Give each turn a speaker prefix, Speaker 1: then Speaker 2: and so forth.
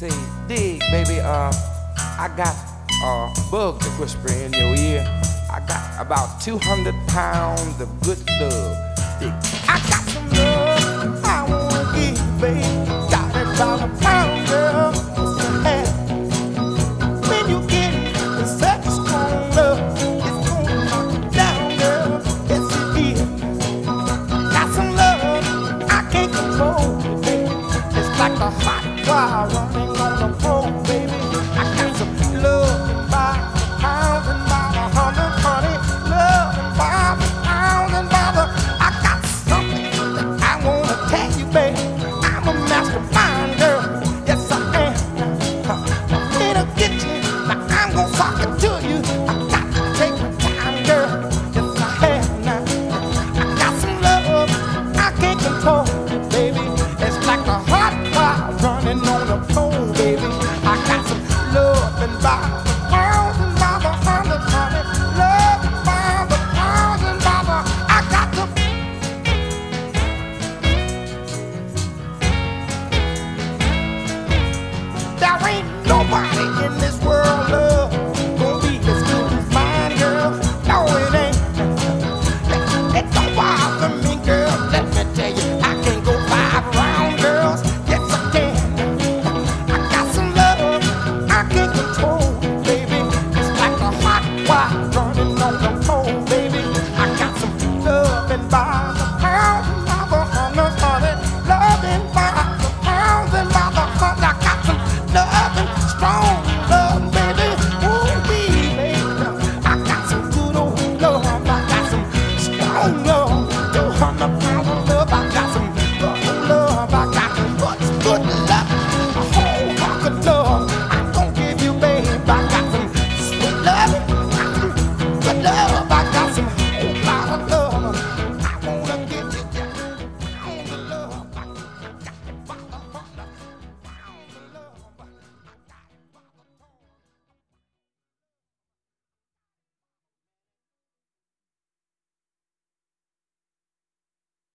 Speaker 1: Say, dig, baby, I got bugs that whisper in your ear. I got about 200 pounds of good love. Dig. I got some love I wanna give you, baby. Got it about a pound, girl. Hey. When you get it, it's such a strong love. It's gonna knock you down, girl. Yes, it is. Got some love I can't control, baby. It's like a hot wire running on the pole, baby. I got some love by the pound and by the hundred, honey. Love by the pound and by the. I got something that I wanna tell you, baby. I'm a mastermind, girl. Yes, I am. I'm in a kitchen. Now I'm gonna talk it to you. I got to take my time, girl. Yes, I have now. I got some love I can't control, baby. It's like a hot fire running on a pole, baby. I got some love and by the pounds and by the hundred, honey. Love and by the pounds and by the. I got to. There ain't nobody in this world, love, gonna be as good as mine, girl. No, it ain't. It don't bother me, girl. Let me tell you, I can go 5 round, girls. Yes, I can. I got some love I can't control, baby. It's like a hot wire running on the pole, baby. I got some love and by the pound and by the hundred, honey. Love and by the pounds and by the hundred. I got some love and strong love, baby. Ooh, baby. I got some good old love. I got some strong love. 200 pounds of love. I got some love. I got some good love. A whole hunk of love I'm gonna give you, babe. I got some sweet love. I got some good love.